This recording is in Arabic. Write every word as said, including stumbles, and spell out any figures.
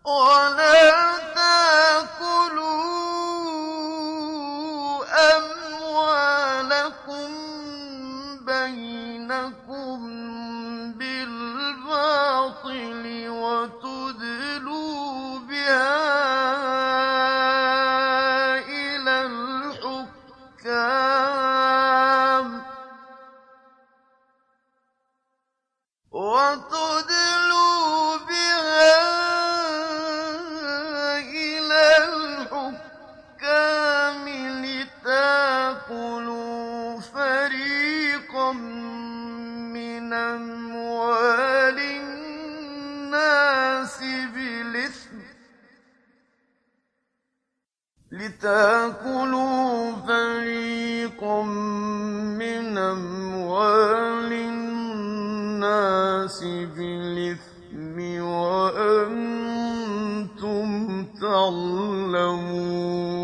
وَلَا تَأْكُلُوا أَمْوَالَكُم بَيْنَكُم بِالْبَاطِلِ وَتُدْلُوا بِهَا إِلَى الْحُكَّامِ وَتُدْلُوا بِهَا إِلَى الْحُكَّامِ لِتَأْكُلُوا فَرِيقًا مِّنْ أَمْوَالِ النَّاسِ بِالْإِثْمِ لِتَأْكُلُوا فَرِيقًا مِّنْ أَمْوَالِ النَّاسِ بِالْإِثْمِ وَأَنتُمْ تَعْلَمُونَ